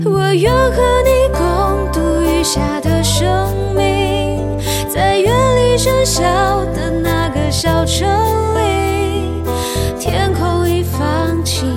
我愿和你共度余下的生命，在远离喧嚣的那个小城里，天空已放晴。